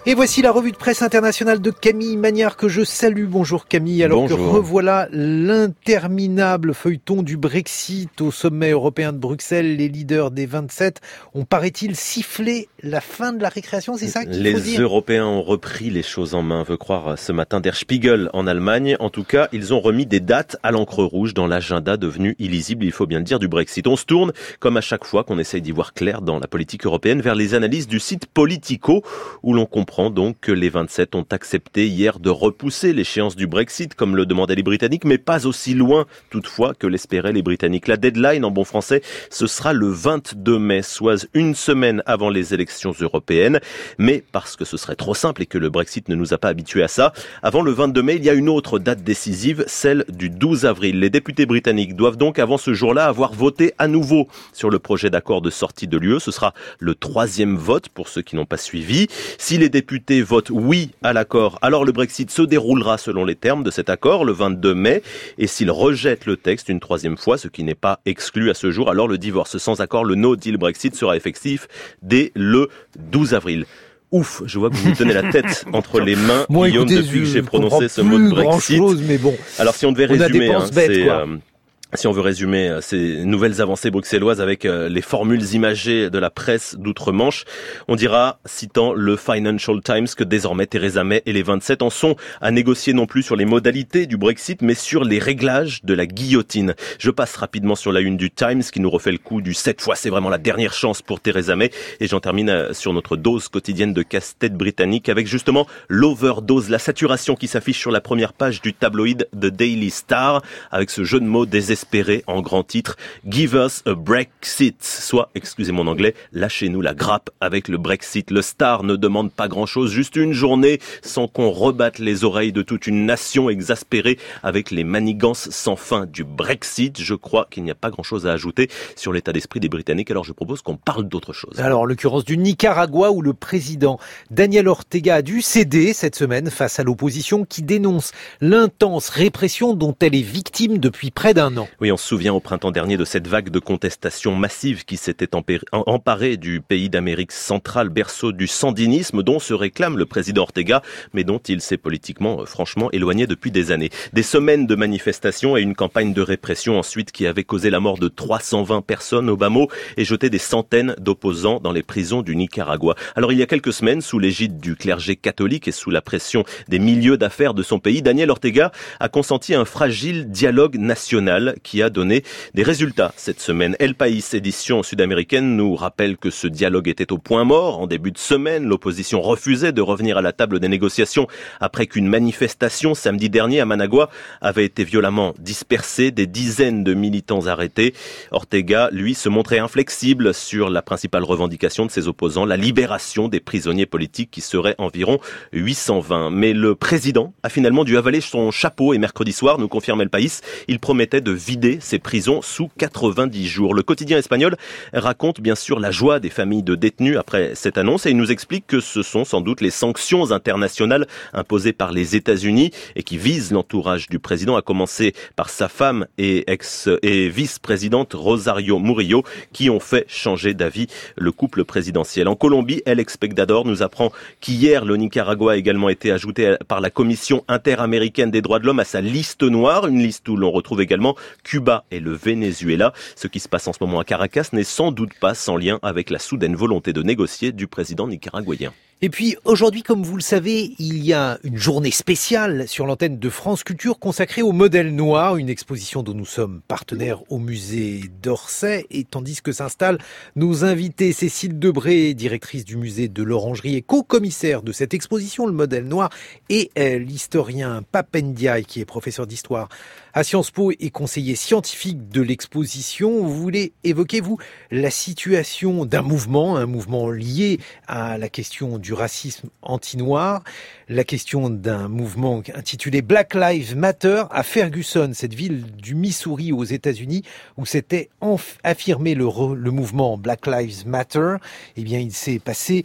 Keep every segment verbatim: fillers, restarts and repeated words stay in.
Et voici la revue de presse internationale de Camille Magnard que je salue. Bonjour Camille. Alors Bonjour. que revoilà l'interminable feuilleton du Brexit au sommet européen de Bruxelles. Les leaders des vingt-sept ont, paraît-il, sifflé la fin de la récréation. C'est ça qu'il les faut dire ? Les Européens ont repris les choses en main, veut croire ce matin Der Spiegel en Allemagne. En tout cas, ils ont remis des dates à l'encre rouge dans l'agenda devenu illisible, il faut bien le dire, du Brexit. On se tourne, comme à chaque fois qu'on essaye d'y voir clair dans la politique européenne, vers les analyses du site Politico, où l'on comprend donc que les vingt-sept ont accepté hier de repousser l'échéance du Brexit, comme le demandaient les Britanniques, mais pas aussi loin, toutefois, que l'espéraient les Britanniques. La deadline, en bon français, ce sera le vingt-deux mai, soit une semaine avant les élections européennes. Mais parce que ce serait trop simple et que le Brexit ne nous a pas habitués à ça, avant le vingt-deux mai, il y a une autre date décisive, celle du douze avril. Les députés britanniques doivent donc, avant ce jour-là, avoir voté à nouveau sur le projet d'accord de sortie de l'U E. Ce sera le troisième vote pour ceux qui n'ont pas suivi. Si les députés votent oui à l'accord, alors le Brexit se déroulera selon les termes de cet accord le vingt-deux mai. Et s'ils rejettent le texte une troisième fois, ce qui n'est pas exclu à ce jour, alors le divorce sans accord, le no deal Brexit, sera effectif dès le douze avril. Ouf, je vois que vous vous tenez la tête entre les mains, Moi, Guillaume, écoutez, depuis que j'ai prononcé ce mot de Brexit. Chose, mais bon, alors si on devait on résumer, hein, bêtes, c'est... quoi. Euh, Si on veut résumer ces nouvelles avancées bruxelloises avec les formules imagées de la presse d'outre-Manche, on dira, citant le Financial Times, que désormais Theresa May et les vingt-sept en sont à négocier non plus sur les modalités du Brexit, mais sur les réglages de la guillotine. Je passe rapidement sur la une du Times qui nous refait le coup du cette fois, c'est vraiment la dernière chance pour Theresa May. Et j'en termine sur notre dose quotidienne de casse-tête britannique avec justement l'overdose, la saturation qui s'affiche sur la première page du tabloïd The Daily Star avec ce jeu de mots désespéré. Espéré en grand titre, Give us a Brexit, soit, excusez mon anglais, lâchez-nous la grappe avec le Brexit. Le Star ne demande pas grand-chose, juste une journée sans qu'on rebatte les oreilles de toute une nation exaspérée avec les manigances sans fin du Brexit. Je crois qu'il n'y a pas grand-chose à ajouter sur l'état d'esprit des Britanniques, alors je propose qu'on parle d'autre chose. Alors, l'occurrence du Nicaragua où le président Daniel Ortega a dû céder cette semaine face à l'opposition qui dénonce l'intense répression dont elle est victime depuis près d'un an. Oui, on se souvient au printemps dernier de cette vague de contestation massive qui s'était emparée du pays d'Amérique centrale, berceau du sandinisme dont se réclame le président Ortega, mais dont il s'est politiquement franchement éloigné depuis des années. Des semaines de manifestations et une campagne de répression ensuite qui avait causé la mort de trois cent vingt personnes au bas mot et jeté des centaines d'opposants dans les prisons du Nicaragua. Alors il y a quelques semaines, sous l'égide du clergé catholique et sous la pression des milieux d'affaires de son pays, Daniel Ortega a consenti un fragile dialogue national qui a donné des résultats cette semaine. El País, édition sud-américaine, nous rappelle que ce dialogue était au point mort. En début de semaine, l'opposition refusait de revenir à la table des négociations après qu'une manifestation samedi dernier à Managua avait été violemment dispersée, des dizaines de militants arrêtés. Ortega, lui, se montrait inflexible sur la principale revendication de ses opposants, la libération des prisonniers politiques qui seraient environ huit cent vingt. Mais le président a finalement dû avaler son chapeau et mercredi soir, nous confirme El País, il promettait de vider ces prisons sous quatre-vingt-dix jours. Le quotidien espagnol raconte bien sûr la joie des familles de détenus après cette annonce et il nous explique que ce sont sans doute les sanctions internationales imposées par les États-Unis et qui visent l'entourage du président, à commencer par sa femme et ex et vice-présidente Rosario Murillo, qui ont fait changer d'avis le couple présidentiel. En Colombie, El Espectador nous apprend qu'hier, le Nicaragua a également été ajouté par la Commission interaméricaine des droits de l'homme à sa liste noire, une liste où l'on retrouve également Cuba et le Venezuela. Ce qui se passe en ce moment à Caracas n'est sans doute pas sans lien avec la soudaine volonté de négocier du président nicaraguayen. Et puis aujourd'hui, comme vous le savez, il y a une journée spéciale sur l'antenne de France Culture consacrée au modèle noir, une exposition dont nous sommes partenaires au musée d'Orsay. Et tandis que s'installent nos invités, Cécile Debré, directrice du musée de l'Orangerie et co-commissaire de cette exposition, le modèle noir, et euh, l'historien Pape Ndiaye, qui est professeur d'histoire à Sciences Po et conseiller scientifique de l'exposition. Vous voulez évoquer, vous, la situation d'un mouvement, un mouvement lié à la question du racisme anti-noir, la question d'un mouvement intitulé Black Lives Matter à Ferguson, cette ville du Missouri aux États-Unis, où s'était enf- affirmé le, re- le mouvement Black Lives Matter. Eh bien, il s'est passé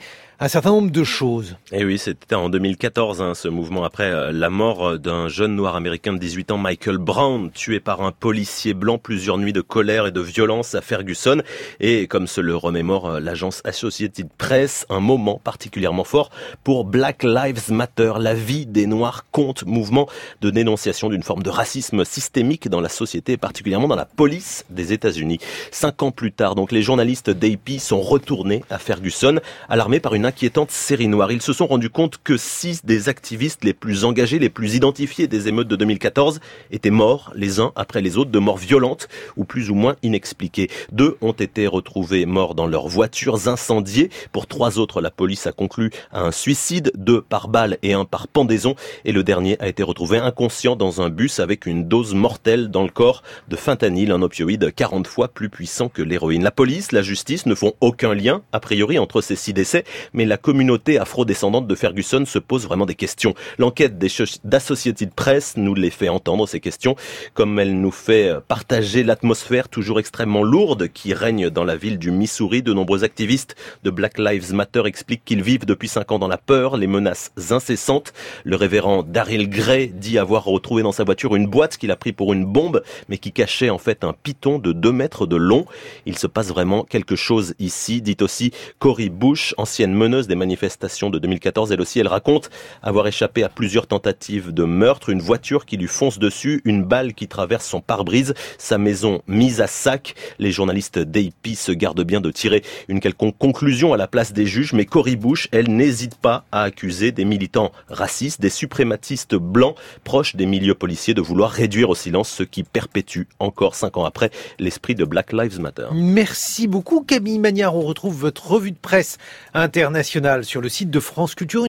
un certain nombre de choses. Et oui, c'était en deux mille quatorze, hein, ce mouvement après la mort d'un jeune noir américain de dix-huit ans, Michael Brown, tué par un policier blanc, plusieurs nuits de colère et de violence à Ferguson. Et comme se le remémore l'agence Associated Press, un moment particulièrement fort pour Black Lives Matter. La vie des Noirs compte, mouvement de dénonciation d'une forme de racisme systémique dans la société, et particulièrement dans la police des États-Unis. Cinq ans plus tard, donc, les journalistes d'A P sont retournés à Ferguson, alarmés par une inquiétante série noire. Ils se sont rendus compte que six des activistes les plus engagés, les plus identifiés des émeutes de deux mille quatorze étaient morts les uns après les autres, de morts violentes ou plus ou moins inexpliquées. Deux ont été retrouvés morts dans leurs voitures incendiées. Pour trois autres, la police a conclu à un suicide, deux par balle et un par pendaison. Et le dernier a été retrouvé inconscient dans un bus avec une dose mortelle dans le corps de fentanyl, un opioïde quarante fois plus puissant que l'héroïne. La police, la justice ne font aucun lien, a priori, entre ces six décès, mais la communauté afro-descendante de Ferguson se pose vraiment des questions. L'enquête d'Associated Press nous les fait entendre, ces questions, comme elle nous fait partager l'atmosphère toujours extrêmement lourde qui règne dans la ville du Missouri. De nombreux activistes de Black Lives Matter expliquent qu'ils vivent depuis cinq ans dans la peur, les menaces incessantes. Le révérend Daryl Gray dit avoir retrouvé dans sa voiture une boîte qu'il a pris pour une bombe, mais qui cachait en fait un python de deux mètres de long. Il se passe vraiment quelque chose ici, dit aussi Cori Bush, ancienne meneuse des manifestations de deux mille quatorze. Elle aussi, elle raconte avoir échappé à plusieurs tentatives de meurtre, une voiture qui lui fonce dessus, une balle qui traverse son pare-brise, sa maison mise à sac. Les journalistes d'A P se gardent bien de tirer une quelconque conclusion à la place des juges, mais Cori Bush, elle n'hésite pas à accuser des militants racistes, des suprématistes blancs proches des milieux policiers de vouloir réduire au silence ce qui perpétue encore cinq ans après l'esprit de Black Lives Matter. Merci beaucoup Camille Magnard. On retrouve votre revue de presse internationale sur le site de France Culture.